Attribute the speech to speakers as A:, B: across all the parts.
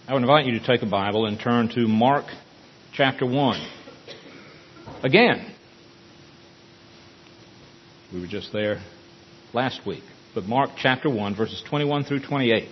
A: I would invite you to take a Bible and turn to Mark chapter 1. Again, we were just there last week, but Mark chapter 1, verses 21 through 28.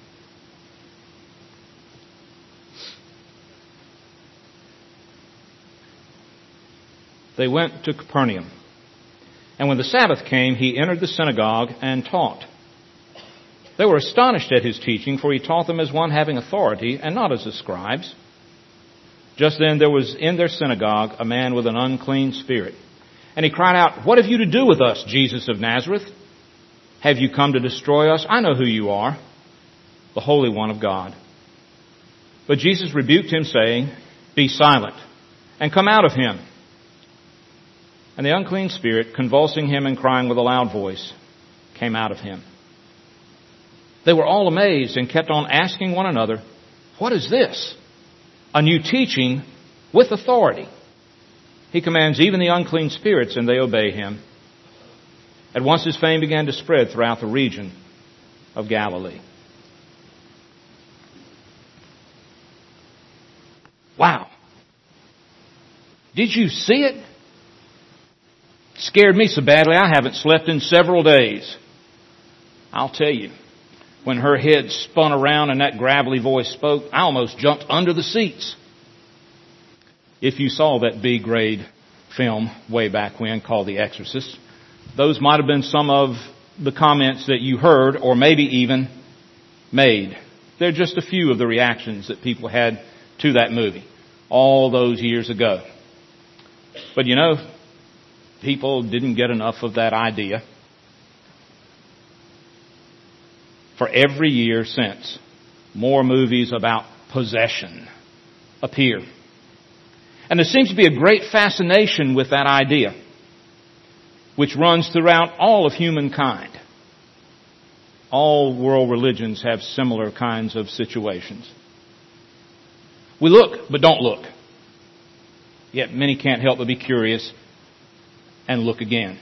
A: They went to Capernaum, and when the Sabbath came, he entered the synagogue and taught. They were astonished at his teaching, for he taught them as one having authority, and not as the scribes. Just then there was in their synagogue a man with an unclean spirit. And he cried out, "What have you to do with us, Jesus of Nazareth? Have you come to destroy us? I know who you are, the Holy One of God." But Jesus rebuked him, saying, "Be silent, and come out of him." And the unclean spirit, convulsing him and crying with a loud voice, came out of him. They were all amazed and kept on asking one another, "What is this? A new teaching with authority. He commands even the unclean spirits, and they obey him." At once his fame began to spread throughout the region of Galilee. Wow. Did you see it? Scared me so badly I haven't slept in several days. I'll tell you, when her head spun around and that gravelly voice spoke, I almost jumped under the seats. If you saw that B-grade film way back when called The Exorcist, those might have been some of the comments that you heard or maybe even made. They're just a few of the reactions that people had to that movie all those years ago. But you know, people didn't get enough of that idea. For every year since, more movies about possession appear. And there seems to be a great fascination with that idea, which runs throughout all of humankind. All world religions have similar kinds of situations. We look, but don't look. Yet many can't help but be curious and look again.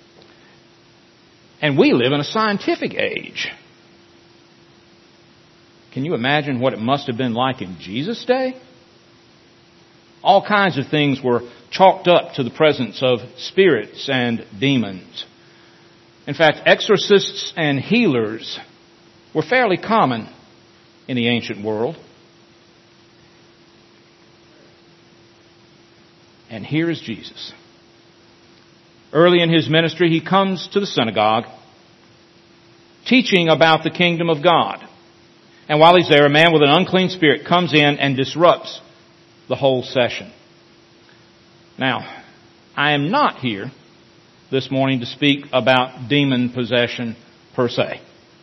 A: And we live in a scientific age. Can you imagine what it must have been like in Jesus' day? All kinds of things were chalked up to the presence of spirits and demons. In fact, exorcists and healers were fairly common in the ancient world. And here is Jesus. Early in his ministry, he comes to the synagogue teaching about the kingdom of God. And while he's there, a man with an unclean spirit comes in and disrupts the whole session. Now, I am not here this morning to speak about demon possession per se.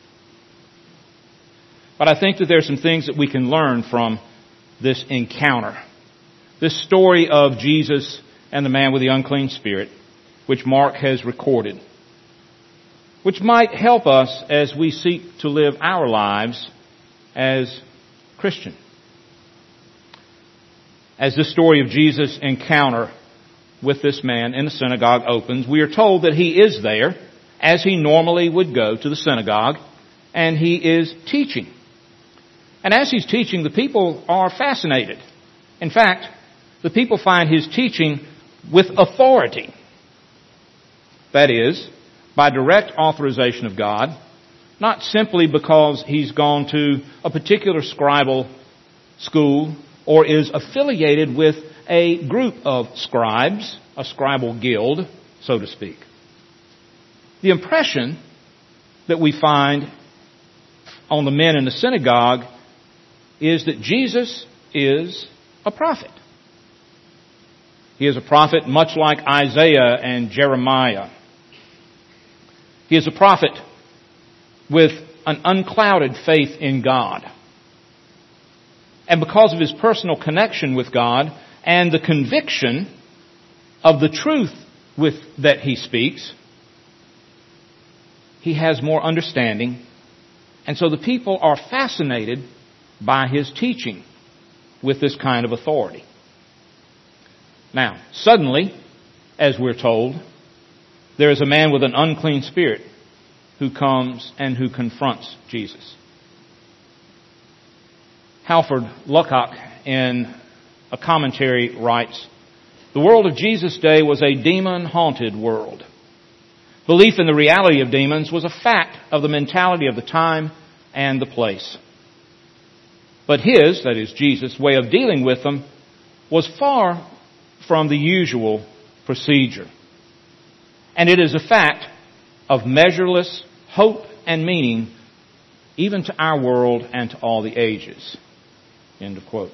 A: But I think that there are some things that we can learn from this encounter. This story of Jesus and the man with the unclean spirit, which Mark has recorded, which might help us as we seek to live our lives as Christian. As the story of Jesus' encounter with this man in the synagogue opens, we are told that he is there, as he normally would go to the synagogue, and he is teaching. And as he's teaching, the people are fascinated. In fact, the people find his teaching with authority. That is, by direct authorization of God, not simply because he's gone to a particular scribal school or is affiliated with a group of scribes, a scribal guild, so to speak. The impression that we find on the men in the synagogue is that Jesus is a prophet. He is a prophet much like Isaiah and Jeremiah. He is a prophet with an unclouded faith in God. And because of his personal connection with God and the conviction of the truth that he speaks, he has more understanding. And so the people are fascinated by his teaching with this kind of authority. Now, suddenly, as we're told, there is a man with an unclean spirit who comes and who confronts Jesus. Halford Luckock, in a commentary, writes, "The world of Jesus' day was a demon-haunted world. Belief in the reality of demons was a fact of the mentality of the time and the place. But his, that is Jesus' way of dealing with them, was far from the usual procedure. And it is a fact of measureless hope and meaning even to our world and to all the ages." End of quote.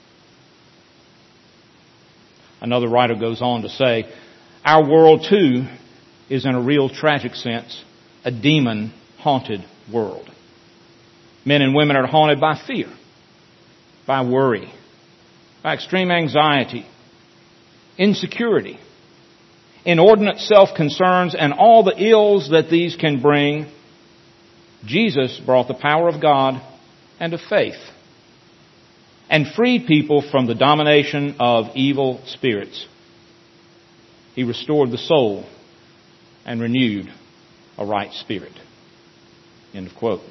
A: Another writer goes on to say, "Our world too is in a real tragic sense a demon-haunted world. Men and women are haunted by fear, by worry, by extreme anxiety, insecurity, inordinate self-concerns, and all the ills that these can bring. Jesus brought the power of God and of faith and freed people from the domination of evil spirits. He restored the soul and renewed a right spirit." End of quote.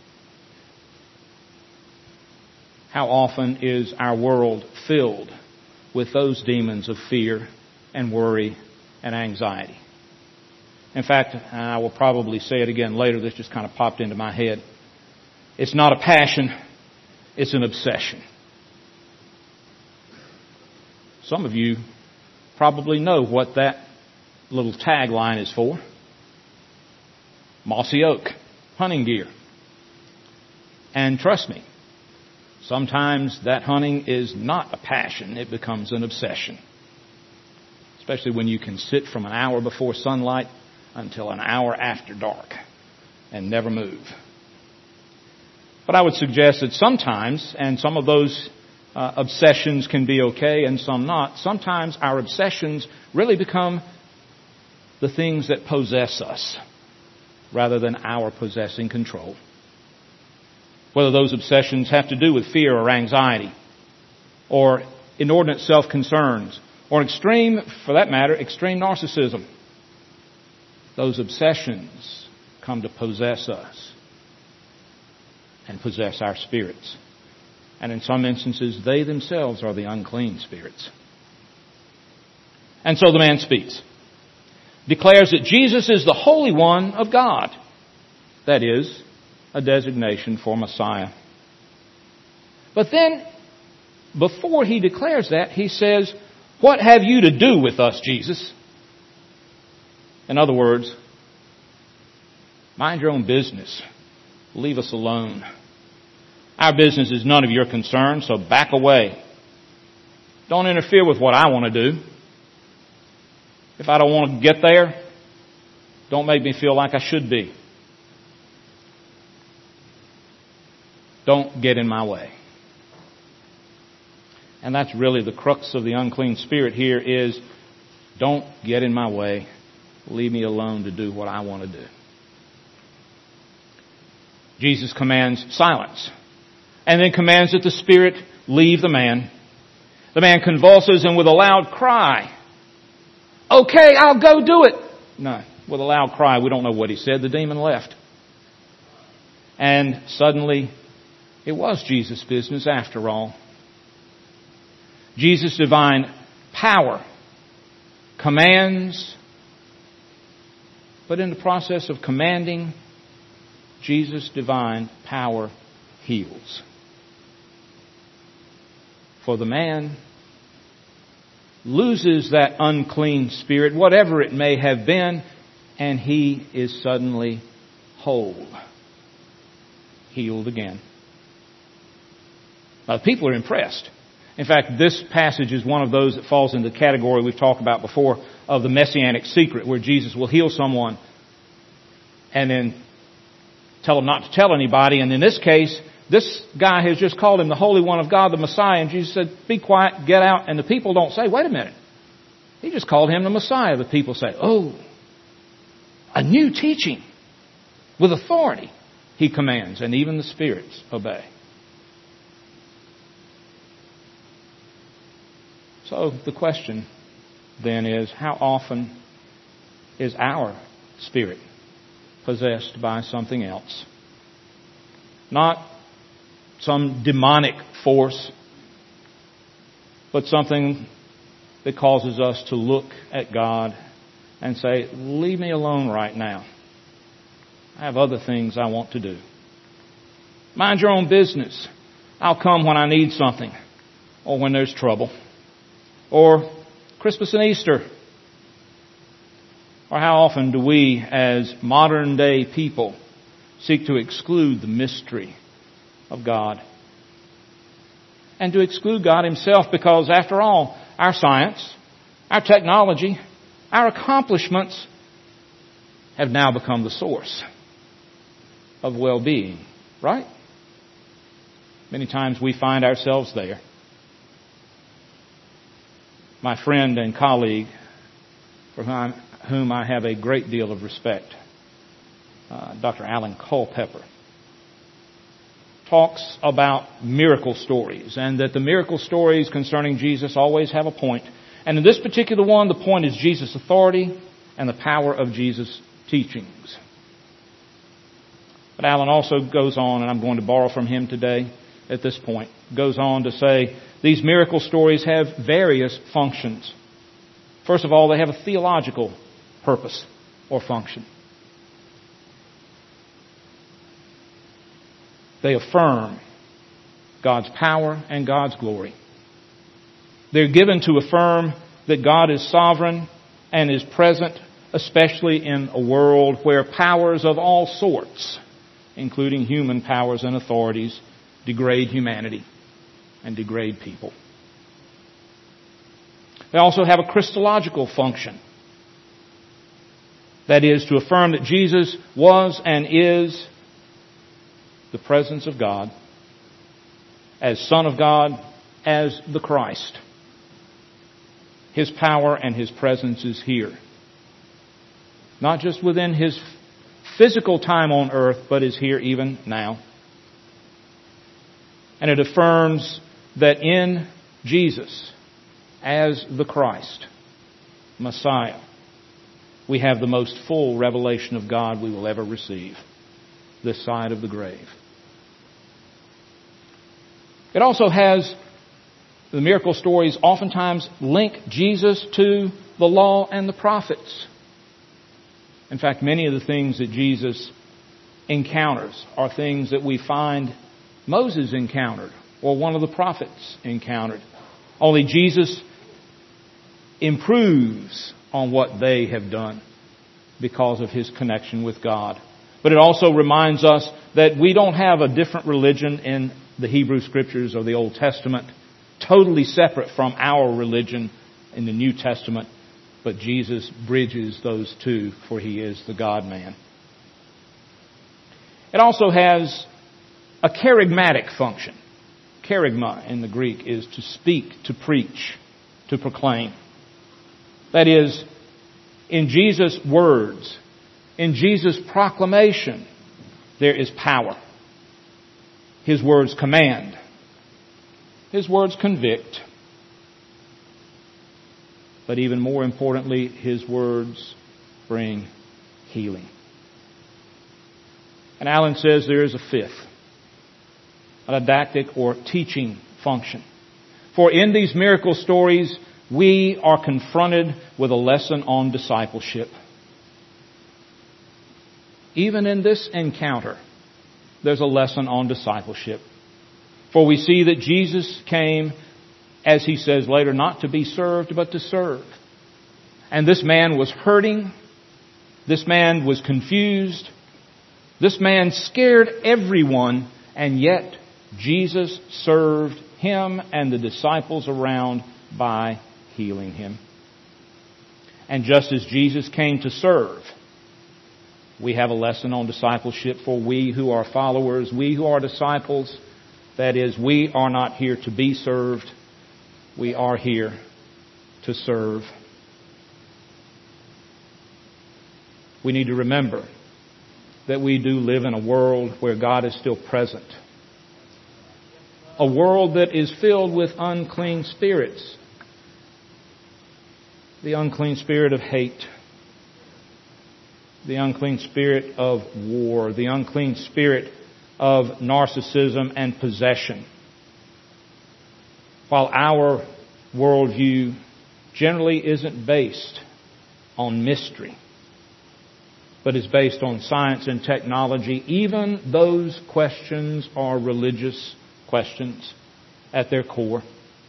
A: How often is our world filled with those demons of fear and worry and anxiety? In fact, I will probably say it again later, this just kind of popped into my head. It's not a passion, it's an obsession. Some of you probably know what that little tagline is for. Mossy Oak, hunting gear. And trust me, sometimes that hunting is not a passion, it becomes an obsession. Especially when you can sit from an hour before sunlight until an hour after dark and never move. But I would suggest that sometimes, and some of those obsessions can be okay and some not, sometimes our obsessions really become the things that possess us rather than our possessing control. Whether those obsessions have to do with fear or anxiety or inordinate self-concerns or extreme, for that matter, extreme narcissism. Those obsessions come to possess us and possess our spirits. And in some instances, they themselves are the unclean spirits. And so the man speaks, declares that Jesus is the Holy One of God. That is, a designation for Messiah. But then, before he declares that, he says, "What have you to do with us, Jesus?" In other words, mind your own business. Leave us alone. Our business is none of your concern, so back away. Don't interfere with what I want to do. If I don't want to get there, don't make me feel like I should be. Don't get in my way. And that's really the crux of the unclean spirit here is, don't get in my way. Leave me alone to do what I want to do. Jesus commands silence and then commands that the spirit leave the man. The man convulses and with a loud cry, "Okay, I'll go do it." No, with a loud cry, we don't know what he said. The demon left. And suddenly, it was Jesus' business after all. Jesus' divine power commands, but in the process of commanding, Jesus' divine power heals. For the man loses that unclean spirit, whatever it may have been, and he is suddenly whole, healed again. Now, people are impressed. In fact, this passage is one of those that falls into the category we've talked about before of the messianic secret, where Jesus will heal someone and then tell them not to tell anybody. And in this case, this guy has just called him the Holy One of God, the Messiah. And Jesus said, "Be quiet, get out." And the people don't say, "Wait a minute. He just called him the Messiah." The people say, "Oh, a new teaching with authority," he commands. And even the spirits obey. So the question then is, how often is our spirit possessed by something else? Not some demonic force, but something that causes us to look at God and say, leave me alone right now. I have other things I want to do. Mind your own business. I'll come when I need something or when there's trouble. Or Christmas and Easter. Or how often do we as modern day people seek to exclude the mystery of God? And to exclude God Himself, because after all, our science, our technology, our accomplishments have now become the source of well-being, right? Many times we find ourselves there. My friend and colleague, for whom I have a great deal of respect, Dr. Alan Culpepper, talks about miracle stories, and that the miracle stories concerning Jesus always have a point. And in this particular one, the point is Jesus' authority and the power of Jesus' teachings. But Alan also goes on, and I'm going to borrow from him today at this point, goes on to say these miracle stories have various functions. First of all, they have a theological purpose or function. They affirm God's power and God's glory. They're given to affirm that God is sovereign and is present, especially in a world where powers of all sorts, including human powers and authorities, degrade humanity and degrade people. They also have a Christological function. That is, to affirm that Jesus was and is the presence of God, as Son of God, as the Christ. His power and His presence is here. Not just within His physical time on earth, but is here even now. And it affirms that in Jesus, as the Christ, Messiah, we have the most full revelation of God we will ever receive this side of the grave. It also has, the miracle stories oftentimes link Jesus to the law and the prophets. In fact, many of the things that Jesus encounters are things that we find Moses encountered or one of the prophets encountered. Only Jesus improves on what they have done because of His connection with God. But it also reminds us that we don't have a different religion in the Hebrew Scriptures or the Old Testament, totally separate from our religion in the New Testament, but Jesus bridges those two, for He is the God-man. It also has a charismatic function. Charisma in the Greek is to speak, to preach, to proclaim. That is, in Jesus' words, in Jesus' proclamation, there is power. His words command. His words convict. But even more importantly, His words bring healing. And Alan says there is a fifth, a didactic or teaching function. For in these miracle stories, we are confronted with a lesson on discipleship. Even in this encounter, there's a lesson on discipleship. For we see that Jesus came, as He says later, not to be served, but to serve. And this man was hurting. This man was confused. This man scared everyone, and yet Jesus served him and the disciples around by healing him. And just as Jesus came to serve, we have a lesson on discipleship for we who are followers, we who are disciples. That is, we are not here to be served. We are here to serve. We need to remember that we do live in a world where God is still present. A world that is filled with unclean spirits. The unclean spirit of hate. The unclean spirit of war. The unclean spirit of narcissism and possession. While our worldview generally isn't based on mystery, but is based on science and technology, even those questions are religious questions at their core.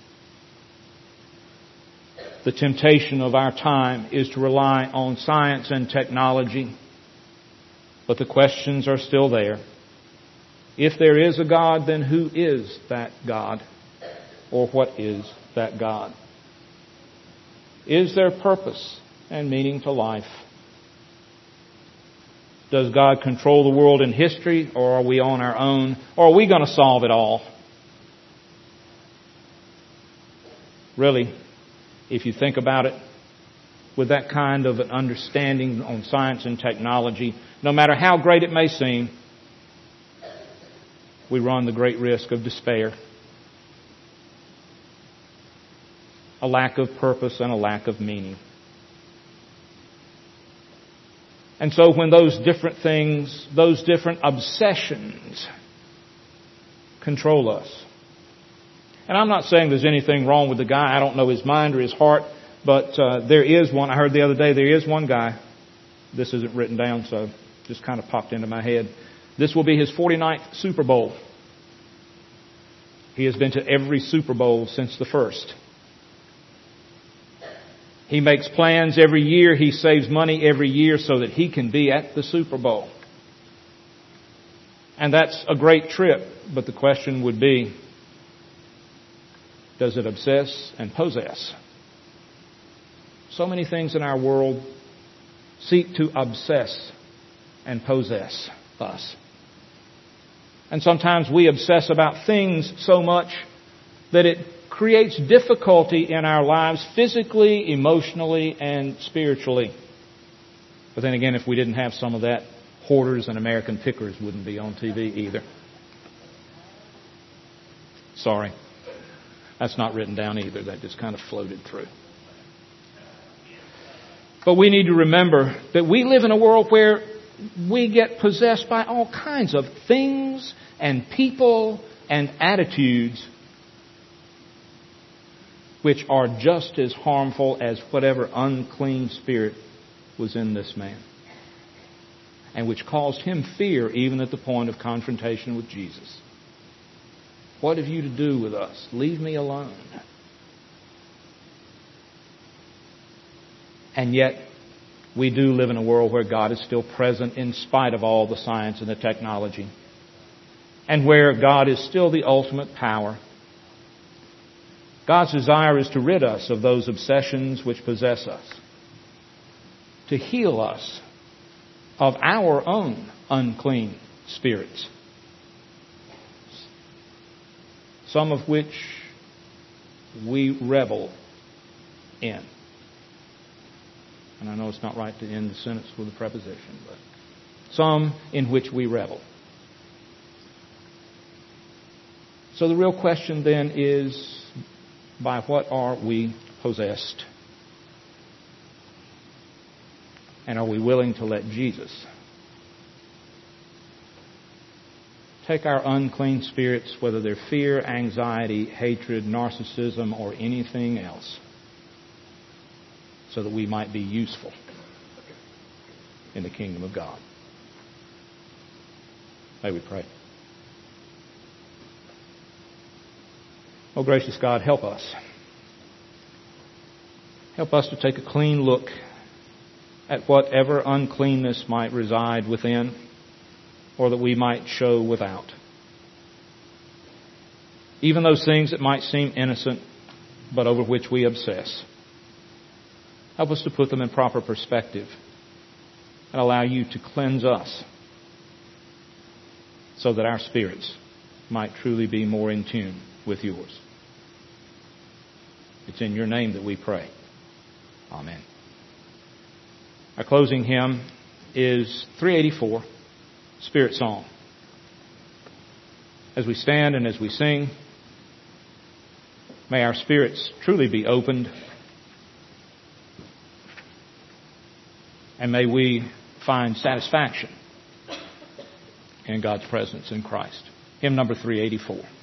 A: The temptation of our time is to rely on science and technology, but the questions are still there. If there is a God, then who is that God? Or what is that God? Is there purpose and meaning to life? Does God control the world and history, or are we on our own? Or are we going to solve it all? Really, if you think about it, with that kind of an understanding on science and technology, no matter how great it may seem, we run the great risk of despair, a lack of purpose and a lack of meaning. And so when those different things, those different obsessions control us. And I'm not saying there's anything wrong with the guy. I don't know his mind or his heart, but there is one. I heard the other day there is one guy. This isn't written down, so just kind of popped into my head. This will be his 49th Super Bowl. He has been to every Super Bowl since the first. He makes plans every year. He saves money every year so that he can be at the Super Bowl. And that's a great trip, but the question would be, does it obsess and possess? So many things in our world seek to obsess and possess us. And sometimes we obsess about things so much that it creates difficulty in our lives physically, emotionally, and spiritually. But then again, if we didn't have some of that, Hoarders and American Pickers wouldn't be on TV either. Sorry. That's not written down either. That just kind of floated through. But we need to remember that we live in a world where we get possessed by all kinds of things and people and attitudes which are just as harmful as whatever unclean spirit was in this man, and which caused him fear even at the point of confrontation with Jesus. What have you to do with us? Leave me alone. And yet, we do live in a world where God is still present in spite of all the science and the technology, and where God is still the ultimate power. God's desire is to rid us of those obsessions which possess us, to heal us of our own unclean spirits, some of which we revel in. And I know it's not right to end the sentence with a preposition, but some in which we revel. So the real question then is, by what are we possessed? And are we willing to let Jesus take our unclean spirits, whether they're fear, anxiety, hatred, narcissism, or anything else, so that we might be useful in the kingdom of God? May we pray. Oh, gracious God, help us. Help us to take a clean look at whatever uncleanness might reside within, or that we might show without. Even those things that might seem innocent, but over which we obsess. Help us to put them in proper perspective and allow you to cleanse us so that our spirits might truly be more in tune with yours. It's in your name that we pray. Amen. Our closing hymn is 384, Spirit Song. As we stand and as we sing, may our spirits truly be opened, and may we find satisfaction in God's presence in Christ. Hymn number 384.